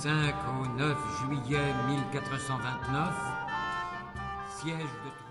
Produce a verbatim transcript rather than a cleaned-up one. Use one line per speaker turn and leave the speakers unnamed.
cinq au neuf juillet mille quatre cent vingt-neuf, siège de